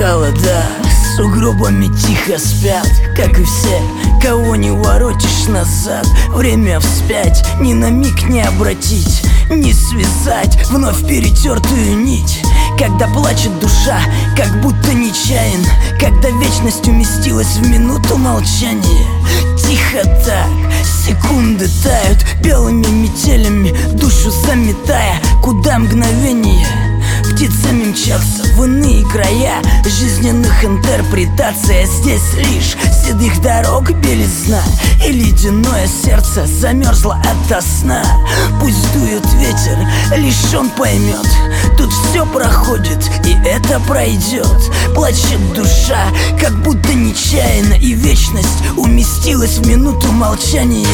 холода, сугробами тихо спят, как и все, кого не воротишь назад. Время вспять, ни на миг не обратить, не связать вновь перетертую нить. Когда плачет душа, как будто нечаянно, когда вечность уместилась в минуту молчания. Тихо так, секунды тают белыми метелями, душу заметая, куда мгновение. Птицами мчатся в иные края жизненных интерпретаций, а здесь лишь седых дорог белизна, и ледяное сердце замерзло ото сна. Пусть дует ветер, лишь он поймет, тут все проходит, и это пройдет. Плачет душа, как будто нечаянно, и вечность уместилась в минуту молчания.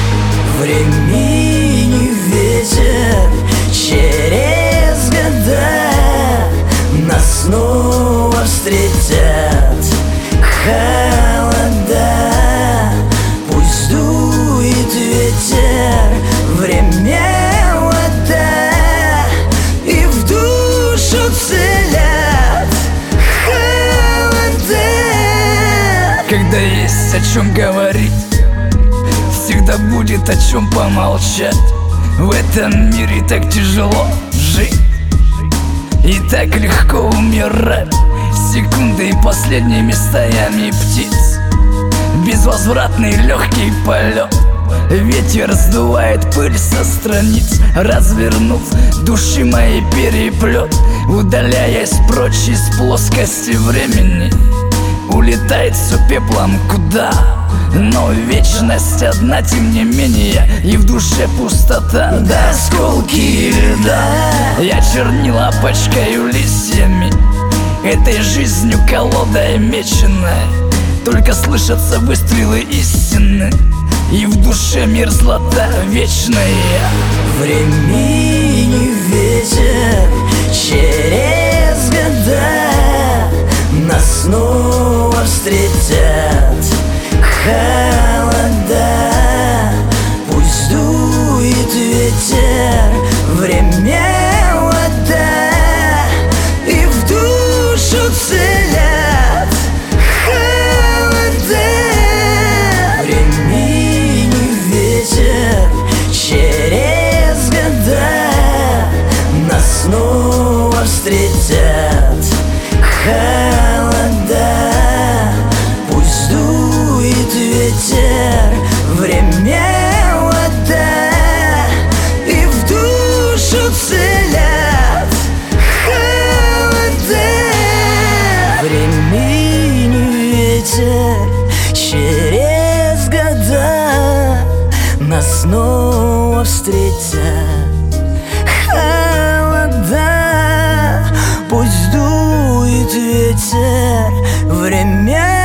Времени ветер через года нас снова встретят холода. Пусть дует ветер, время вода, и в душу целят холода. Когда есть о чем говорить, всегда будет о чем помолчать. В этом мире так тяжело жить и так легко умирать. Секунды последними стаями птиц, безвозвратный легкий полет. Ветер сдувает пыль со страниц, развернув души моей переплет. Удаляясь прочь из плоскости времени, улетает все пеплом куда. Но вечность одна, тем не менее, и в душе пустота. До осколки льда я чернила пачкаю листьями, этой жизнью колодой меченая. Только слышатся выстрелы истины, и в душе мерзлота вечная. Времени ветер через года нас снова встретят холода. Пусть дует ветер, время вода, и в душу целят холода. Времени ветер через года нас снова встретят холода. Пусть дует ветер, время вода, и в душу целят холода. Времени ветер через года нас снова встретят холода. Пусть дует ветер, время